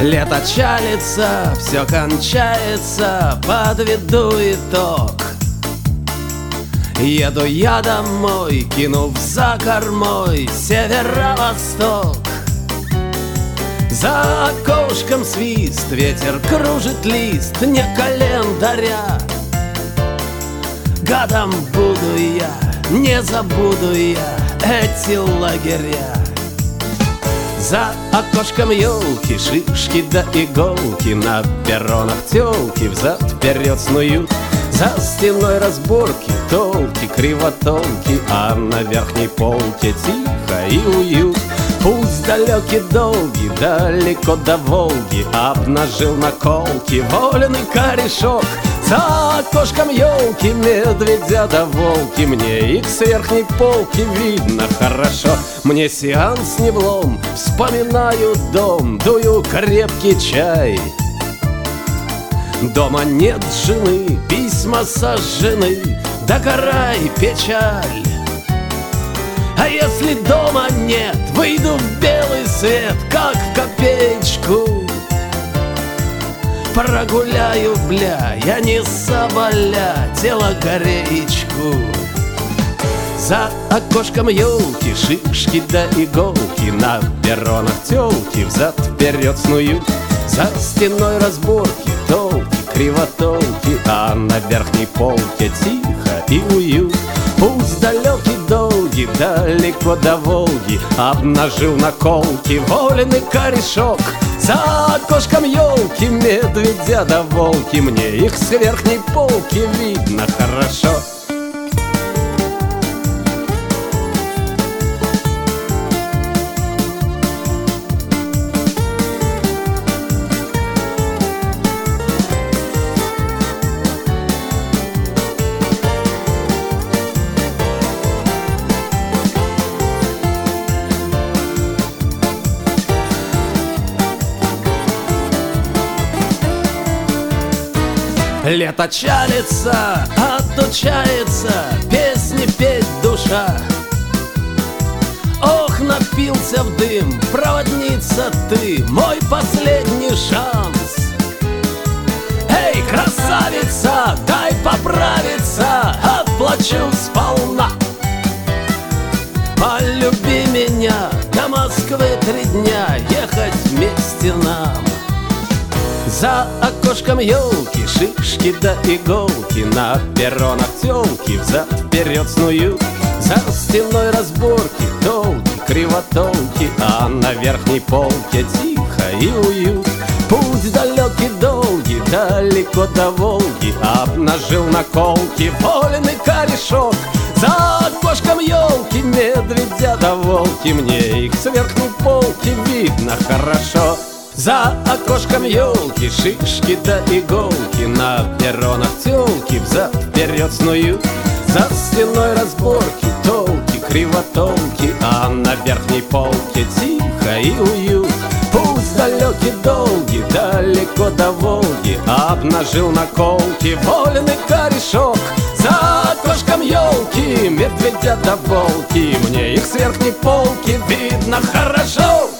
Лето чалится, все кончается, подведу итог. Еду я домой, кинув за кормой северо-восток. За окошком свист, ветер кружит лист не календаря. Гадом буду я, не забуду я эти лагеря. За окошком елки, шишки да иголки, на перронах тёлки взад-вперед снуют. За стеной разборки, толки, кривотолки, а на верхней полке тихо и уют. Путь далекий, долгий, далеко до Волги обнажил наколки вольный корешок. За окошком елки, медведя да волки, мне их с верхней полки видно хорошо. Мне сеанс не влом, вспоминаю дом, дую крепкий чай. Дома нет жены, письма сожжены, да гора и печаль. А если дома нет, выйду в белый свет, как в копеечку. Прогуляю, бля, я не соболя, дело кореечку. За окошком елки, шишки да иголки, на перронах тёлки взад-вперед снуют. За стеной разборки, толки, кривотолки, а на верхней полке тихо и уют. Путь далекий, долгий, далеко до Волги обнажил наколки вольный корешок. За окошком елки, медведя да волки, мне их с верхней полки видно хорошо. Лето чалится, отучается песни петь душа. Ох, напился в дым, проводница ты, мой последний шанс. Эй, красавица, дай поправиться, отплачу сполна. Полюби меня, до Москвы 3 дня ехать вместе нам. За окошком елки, шишки да иголки, на перронах тёлки взад-вперед снуют. За стеной разборки, толки, кривотолки, а на верхней полке тихо и уют. Путь далекий, долгий, далеко до Волги обнажил наколки вольный корешок. За окошком елки, медведя да волки, мне их с верхней полки видно хорошо. За окошком елки, шишки да иголки, на перронах тёлки взад-вперед снуют. За стеной разборки, толки, кривотолки, а на верхней полке тихо и уют. Путь далекий, долгий, далеко до Волги обнажил наколки вольный корешок. За окошком елки, медведя да волки, мне их с верхней полки видно хорошо.